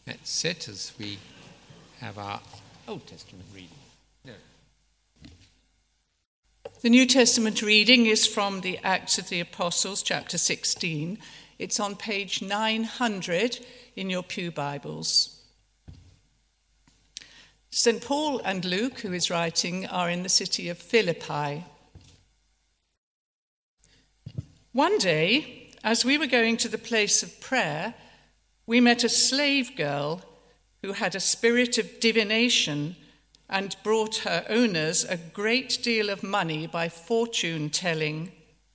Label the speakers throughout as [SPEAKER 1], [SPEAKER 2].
[SPEAKER 1] Let's sit as we have our Old Testament reading. No.
[SPEAKER 2] The New Testament reading is from the Acts of the Apostles, chapter 16. It's on page 900 in your pew Bibles. St. Paul and Luke, who is writing, are in the city of Philippi. One day, as we were going to the place of prayer, we met a slave girl who had a spirit of divination and brought her owners a great deal of money by fortune telling.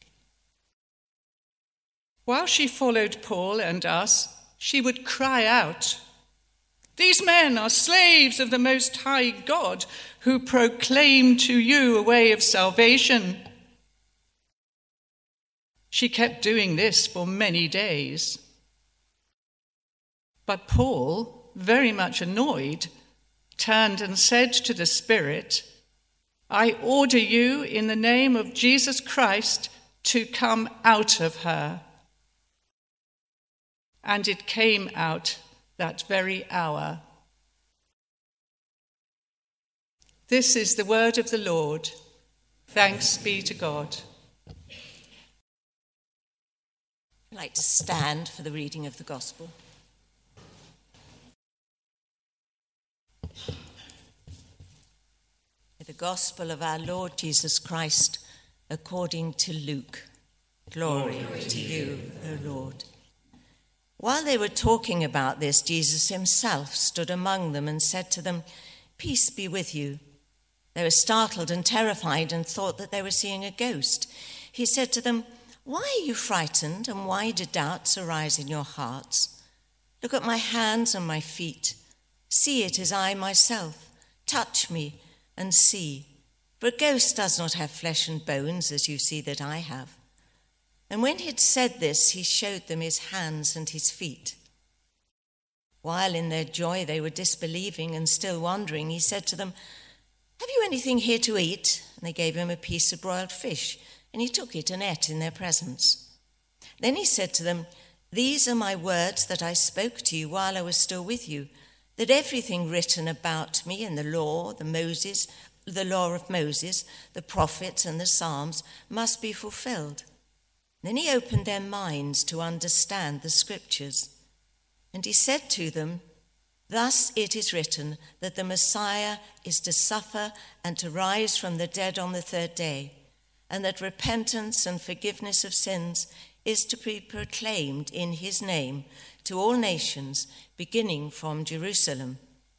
[SPEAKER 2] While she followed Paul and us, she would cry out, "These men are slaves of the Most High God, who proclaim to you a way of salvation." She kept doing this for many days. But Paul, very much annoyed, turned and said to the spirit, "I order you in the name of Jesus Christ to come out of her." And it came out that very hour. This is the word of the Lord. Thanks be to God.
[SPEAKER 3] I'd like to stand for the reading of the Gospel. The Gospel of our Lord Jesus Christ according to Luke. Glory to you, O Lord. While they were talking about this, Jesus himself stood among them and said to them, "Peace be with you." They were startled and terrified and thought that they were seeing a ghost. He said to them, "Why are you frightened, and why do doubts arise in your hearts? Look at my hands and my feet. See it as I myself. Touch me and see. For a ghost does not have flesh and bones, as you see that I have." And when he had said this, he showed them his hands and his feet. While in their joy they were disbelieving and still wondering, he said to them, "Have you anything here to eat?" And they gave him a piece of broiled fish, and he took it and ate in their presence. Then he said to them, "These are my words that I spoke to you while I was still with you, that everything written about me in the law of Moses, the prophets and the Psalms must be fulfilled." Then he opened their minds to understand the scriptures. And he said to them, "Thus it is written that the Messiah is to suffer and to rise from the dead on the third day, and that repentance and forgiveness of sins is to be proclaimed in his name to all nations, beginning from Jerusalem.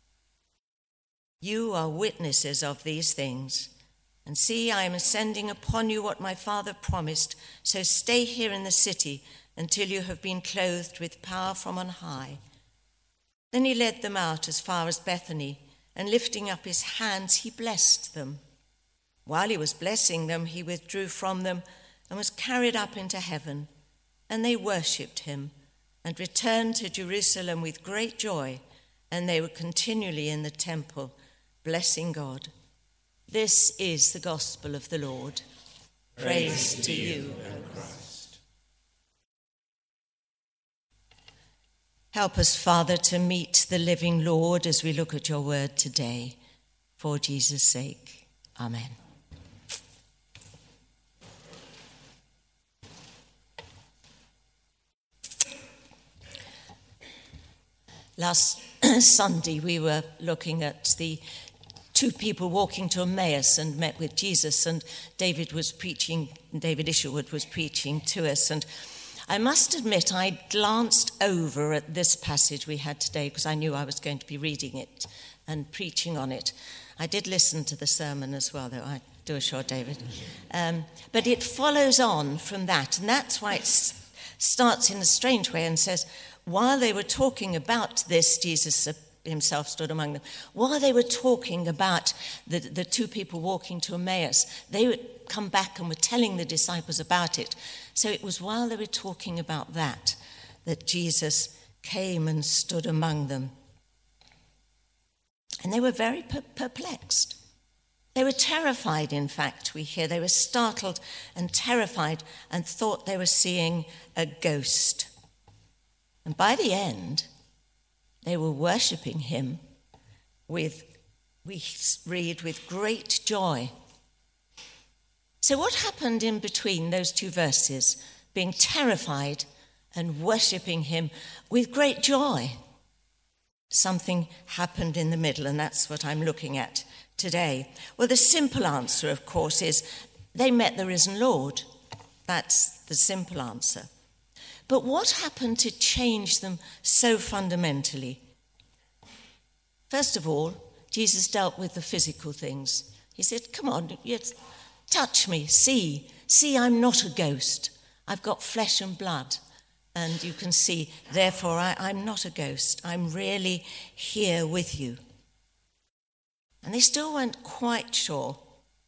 [SPEAKER 3] You are witnesses of these things. And see, I am sending upon you what my Father promised, so stay here in the city until you have been clothed with power from on high." Then he led them out as far as Bethany, and lifting up his hands, he blessed them. While he was blessing them, he withdrew from them and was carried up into heaven. And they worshipped him and returned to Jerusalem with great joy, and they were continually in the temple, blessing God. This is the gospel of the Lord. Praise to you, O Christ. Help us, Father, to meet the living Lord as we look at your word today. For Jesus' sake, amen. Last Sunday, we were looking at the two people walking to Emmaus and met with Jesus, and David Isherwood was preaching to us. And I must admit, I glanced over at this passage we had today because I knew I was going to be reading it and preaching on it. I did listen to the sermon as well, though, I do assure David. But it follows on from that, and that's why it starts in a strange way and says, while they were talking about this, Jesus himself stood among them. While they were talking about the two people walking to Emmaus, they would come back and were telling the disciples about it. So it was while they were talking about that Jesus came and stood among them. And they were very perplexed. They were terrified, in fact, we hear. They were startled and terrified and thought they were seeing a ghost. And by the end, They were worshipping him we read, with great joy. So what happened in between those two verses, being terrified and worshipping him with great joy? Something happened in the middle, and that's what I'm looking at today. Well, the simple answer, of course, is they met the risen Lord. That's the simple answer. But what happened to change them so fundamentally? First of all, Jesus dealt with the physical things. He said, come on, touch me, see, I'm not a ghost. I've got flesh and blood, and you can see, therefore, I'm not a ghost. I'm really here with you. And they still weren't quite sure.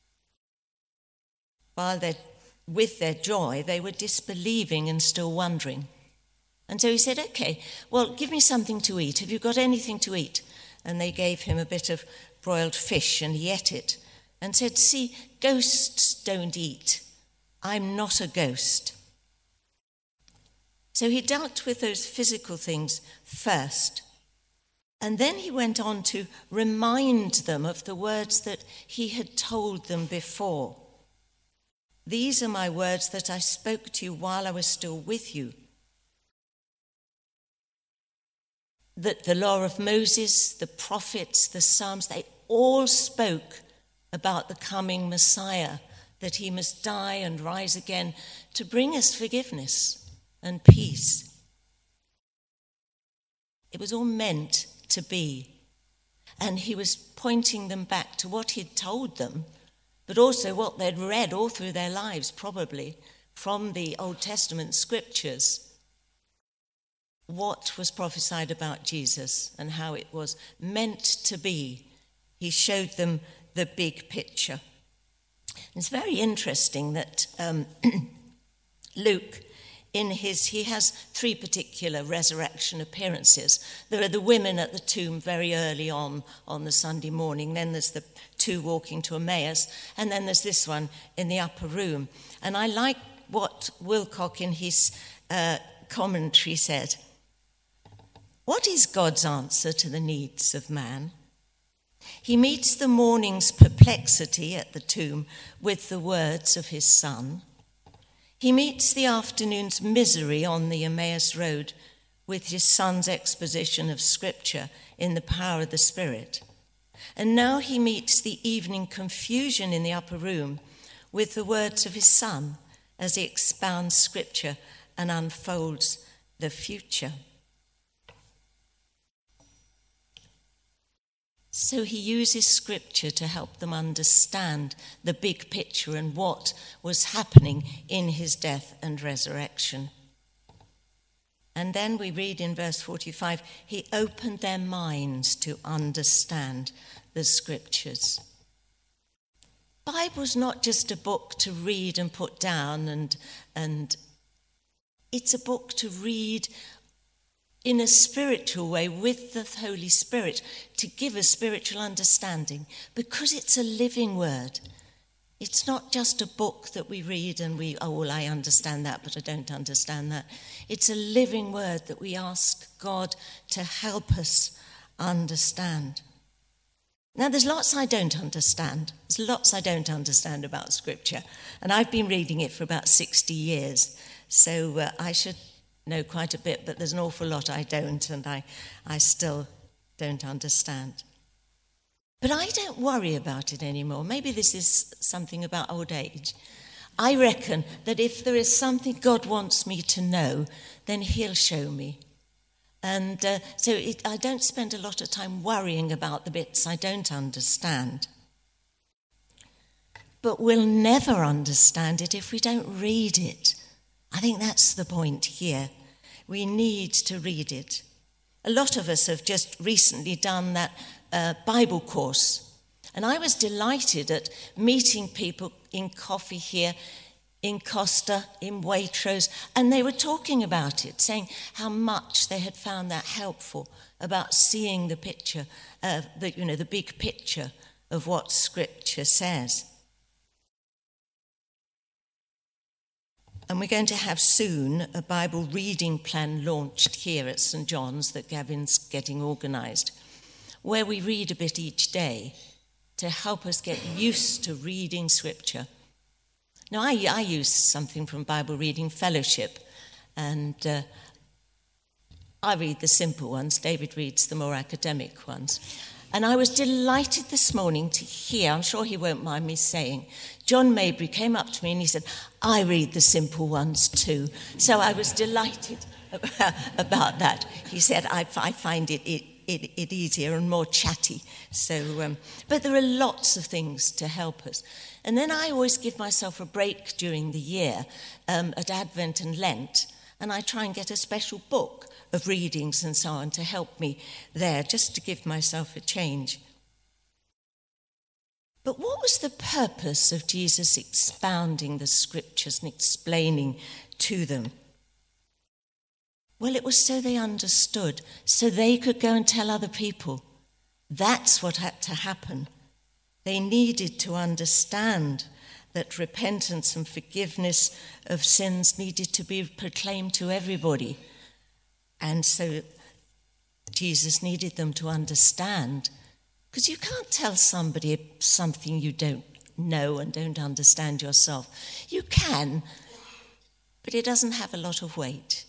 [SPEAKER 3] While with their joy, they were disbelieving and still wondering. And so he said, okay, well, give me something to eat. Have you got anything to eat? And they gave him a bit of broiled fish, and he ate it and said, see, ghosts don't eat. I'm not a ghost. So he dealt with those physical things first. And then he went on to remind them of the words that he had told them before. These are my words that I spoke to you while I was still with you. That the law of Moses, the prophets, the Psalms, they all spoke about the coming Messiah, that he must die and rise again to bring us forgiveness and peace. It was all meant to be. And he was pointing them back to what he'd told them, but also what they'd read all through their lives, probably, from the Old Testament scriptures. What was prophesied about Jesus and how it was meant to be. He showed them the big picture. It's very interesting that Luke, he has three particular resurrection appearances. There are the women at the tomb very early on the Sunday morning. Then there's the two walking to Emmaus. And then there's this one in the upper room. And I like what Wilcock in his commentary said. What is God's answer to the needs of man? He meets the morning's perplexity at the tomb with the words of his Son. He meets the afternoon's misery on the Emmaus Road with his Son's exposition of Scripture in the power of the Spirit. And now he meets the evening confusion in the upper room with the words of his Son as he expounds Scripture and unfolds the future. So he uses Scripture to help them understand the big picture and what was happening in his death and resurrection. And then we read in verse 45, he opened their minds to understand the Scriptures. The Bible's not just a book to read and put down, and it's a book to read in a spiritual way with the Holy Spirit to give us spiritual understanding, because it's a living word. It's not just a book that we read and I understand that, but I don't understand that. It's a living word that we ask God to help us understand. Now, there's lots I don't understand. There's lots I don't understand about Scripture, and I've been reading it for about 60 years, so I should know quite a bit, but there's an awful lot I don't, and I still don't understand. But I don't worry about it anymore. Maybe this is something about old age. I reckon that if there is something God wants me to know, then he'll show me. And I don't spend a lot of time worrying about the bits I don't understand. But we'll never understand it if we don't read it. I think that's the point here. We need to read it. A lot of us have just recently done that Bible course. And I was delighted at meeting people in coffee here, in Costa, in Waitrose, and they were talking about it, saying how much they had found that helpful about seeing the picture, the big picture of what Scripture says. And we're going to have soon a Bible reading plan launched here at St. John's that Gavin's getting organised, where we read a bit each day to help us get used to reading Scripture. Now, I use something from Bible Reading Fellowship, and I read the simple ones. David reads the more academic ones. And I was delighted this morning to hear, I'm sure he won't mind me saying, John Mabry came up to me and he said, I read the simple ones too. So I was delighted about that. He said, I find it easier and more chatty. So, but there are lots of things to help us. And then I always give myself a break during the year at Advent and Lent, and I try and get a special book of readings and so on to help me there, just to give myself a change. But what was the purpose of Jesus expounding the Scriptures and explaining to them? Well, it was so they understood, so they could go and tell other people. That's what had to happen. They needed to understand that repentance and forgiveness of sins needed to be proclaimed to everybody. And so Jesus needed them to understand, because you can't tell somebody something you don't know and don't understand yourself. You can, but it doesn't have a lot of weight.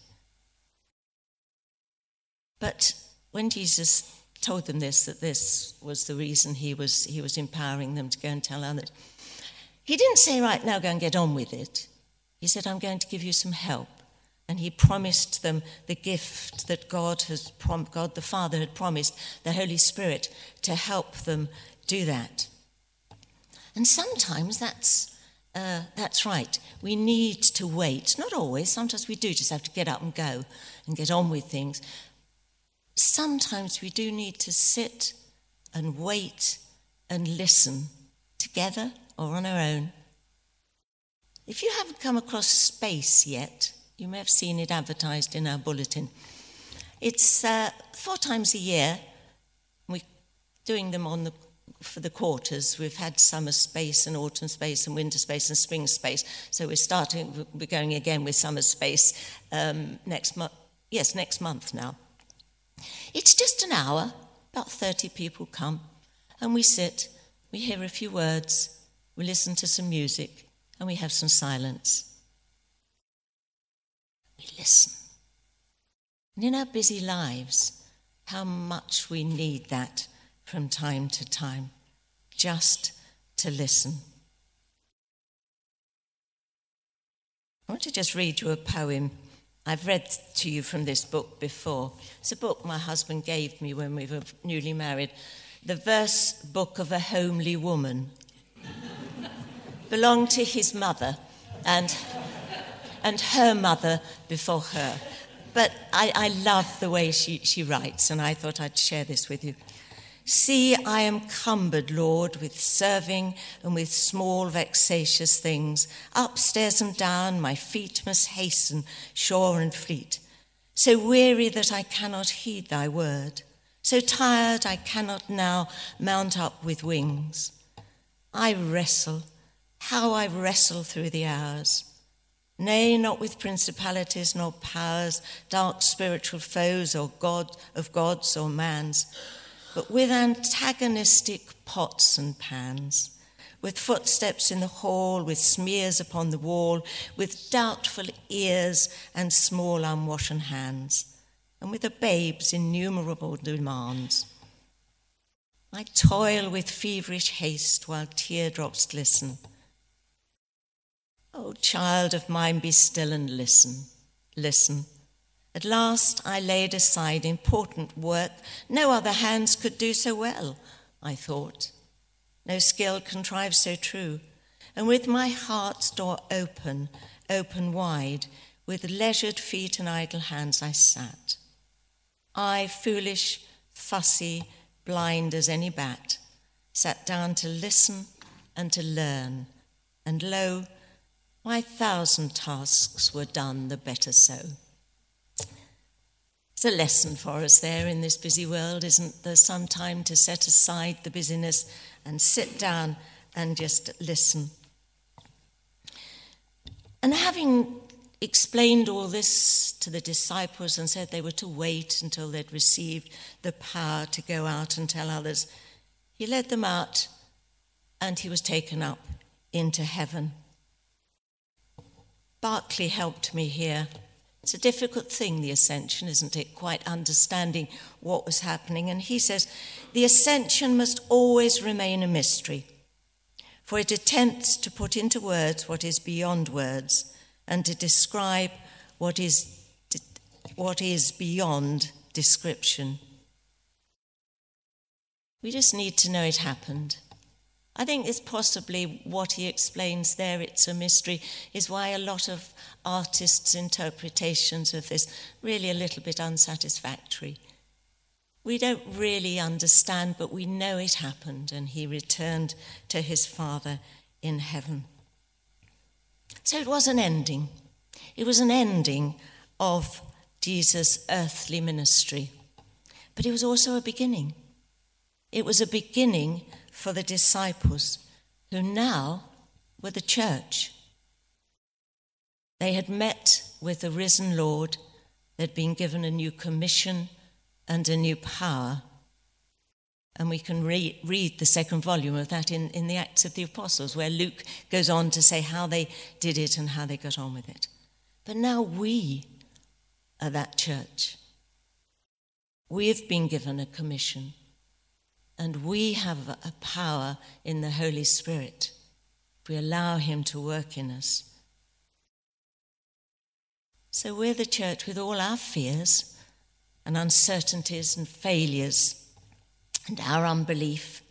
[SPEAKER 3] But when Jesus told them this, that this was the reason he was empowering them to go and tell others, he didn't say, right, now go and get on with it. He said, I'm going to give you some help. And he promised them the gift that God the Father had promised, the Holy Spirit, to help them do that. And sometimes that's right. We need to wait. Not always. Sometimes we do just have to get up and go and get on with things. Sometimes we do need to sit and wait and listen together or on our own. If you haven't come across Space yet, you may have seen it advertised in our bulletin. It's 4 times a year. We're doing them for the quarters. We've had summer space and autumn space and winter space and spring space. So we're going again with summer space next month. Yes, next month now. It's just an hour. About 30 people come, and we sit. We hear a few words. We listen to some music, and we have some silence. We listen. And in our busy lives, how much we need that from time to time, just to listen. I want to just read you a poem. I've read to you from this book before. It's a book my husband gave me when we were newly married. The Verse Book of a Homely Woman. Belonged to his mother and her mother before her. But I love the way she writes, and I thought I'd share this with you. See, I am cumbered, Lord, with serving and with small vexatious things. Upstairs and down my feet must hasten, sure and fleet. So weary that I cannot heed thy word. So tired I cannot now mount up with wings. I wrestle, how I wrestle through the hours. Nay, not with principalities nor powers, dark spiritual foes or gods or mans, but with antagonistic pots and pans, with footsteps in the hall, with smears upon the wall, with doubtful ears and small unwashen hands, and with a babe's innumerable demands. I toil with feverish haste while teardrops glisten. O child of mine, be still and listen, listen. At last I laid aside important work. No other hands could do so well, I thought. No skill contrived so true. And with my heart's door open wide, with leisured feet and idle hands I sat. I, foolish, fussy, blind as any bat, sat down to listen and to learn. And lo, my 1,000 tasks were done the better so. It's a lesson for us there in this busy world, isn't there? Some time to set aside the busyness and sit down and just listen. And having explained all this to the disciples and said they were to wait until they'd received the power to go out and tell others. He led them out and he was taken up into heaven. Barclay helped me here. It's a difficult thing, the ascension, isn't it? Quite understanding what was happening. And he says, the ascension must always remain a mystery, for it attempts to put into words what is beyond words and to describe what is beyond description. We just need to know it happened. I think it's possibly what he explains there, it's a mystery, is why a lot of artists' interpretations of this really a little bit unsatisfactory. We don't really understand, but we know it happened, and he returned to his Father in heaven. So it was an ending. It was an ending of Jesus' earthly ministry. But it was also a beginning. It was a beginning for the disciples, who now were the church. They had met with the risen Lord. They'd been given a new commission and a new power. And we can read the second volume of that in the Acts of the Apostles, where Luke goes on to say how they did it and how they got on with it. But now we are that church. We have been given a commission, and we have a power in the Holy Spirit if we allow him to work in us. So we're the church with all our fears and uncertainties and failures and our unbelief.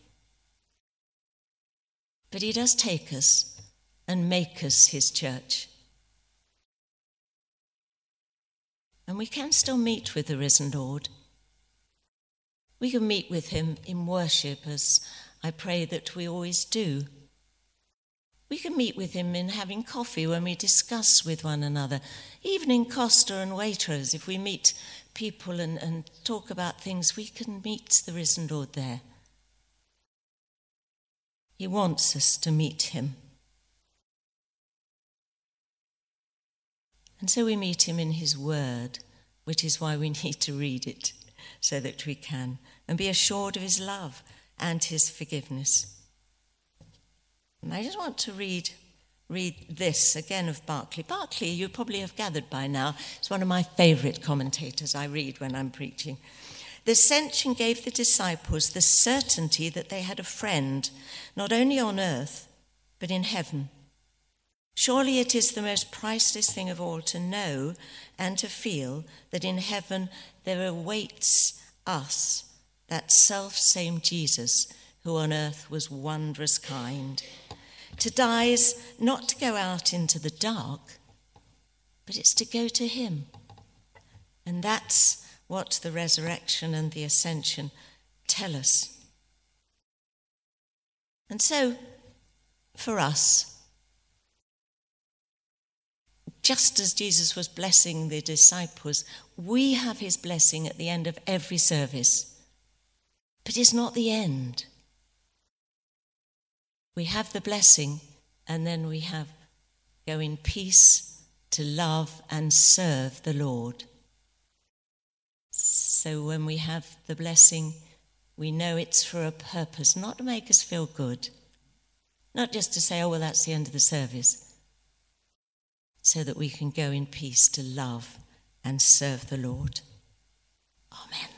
[SPEAKER 3] But he does take us and make us his church. And we can still meet with the risen Lord. We can meet with him in worship, as I pray that we always do. We can meet with him in having coffee when we discuss with one another, even in Costa and Waitrose. If we meet people and talk about things, we can meet the risen Lord there. He wants us to meet him. And so we meet him in his word, which is why we need to read it, so that we can, and be assured of his love and his forgiveness. And I just want to read this again of Barclay. Barclay, you probably have gathered by now, is one of my favourite commentators I read when I'm preaching. The ascension gave the disciples the certainty that they had a friend, not only on earth, but in heaven. Surely it is the most priceless thing of all to know and to feel that in heaven there awaits us that self-same Jesus who on earth was wondrous kind. To die is not to go out into the dark, but it's to go to him. And that's what the resurrection and the ascension tell us. And so, for us, just as Jesus was blessing the disciples, we have his blessing at the end of every service. But it's not the end. We have the blessing, and then we have go in peace to love and serve the Lord. So when we have the blessing, we know it's for a purpose, not to make us feel good, not just to say, oh, well, that's the end of the service, so that we can go in peace to love and serve the Lord. Amen.